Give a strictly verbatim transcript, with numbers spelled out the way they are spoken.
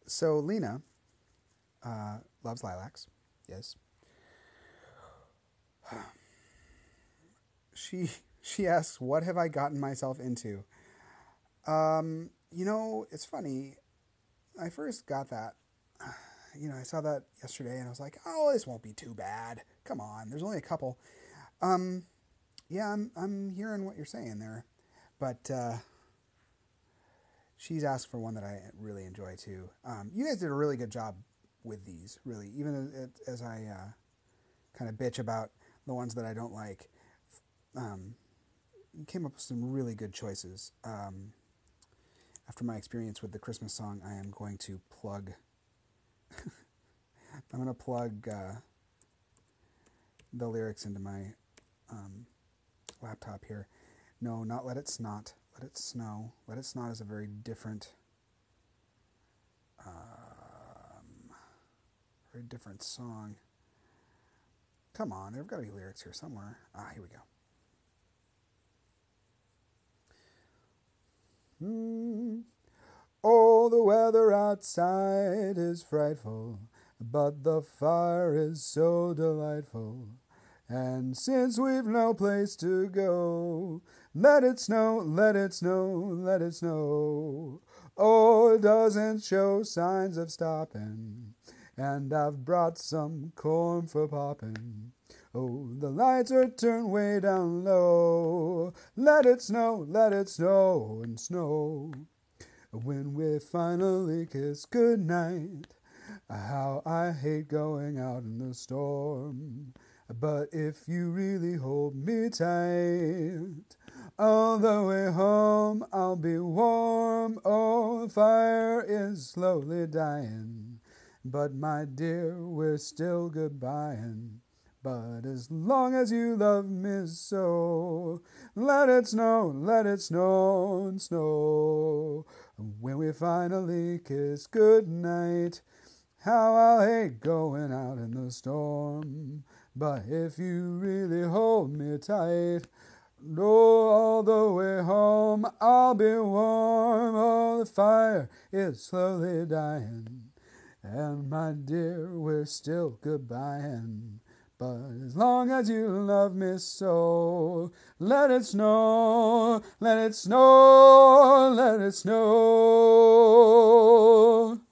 So Lena uh, loves lilacs. Yes. She she asks, "What have I gotten myself into?" Um, you know, it's funny. I first got that. You know, I saw that yesterday, and I was like, "Oh, this won't be too bad. Come on, there's only a couple." Um, yeah, I'm I'm hearing what you're saying there, but uh, she's asked for one that I really enjoy too. Um, you guys did a really good job with these, really. Even as, as I uh, kind of bitch about the ones that I don't like, um, you came up with some really good choices. Um, after my experience with the Christmas song, I am going to plug. I'm going to plug uh, the lyrics into my um, laptop here. No, not Let It Snot. Let It Snow. Let It Snot is a very different, um, very different song. Come on, there've got to be lyrics here somewhere. Ah, here we go. Hmm. Oh, the weather outside is frightful, but the fire is so delightful. And since we've no place to go, let it snow, let it snow, let it snow. Oh, it doesn't show signs of stopping, and I've brought some corn for popping. Oh, the lights are turned way down low. Let it snow, let it snow and snow. When we finally kiss goodnight, how I hate going out in the storm. But if you really hold me tight, all the way home I'll be warm. Oh, the fire is slowly dying, but my dear, we're still goodbying. But as long as you love me so, let it snow, let it snow and snow. When we finally kiss goodnight, how I'll hate going out in the storm. But if you really hold me tight, no, all the way home I'll be warm. Oh, the fire is slowly dying, and my dear, we're still goodbying. But as long as you love me so, let it snow, let it snow, let it snow.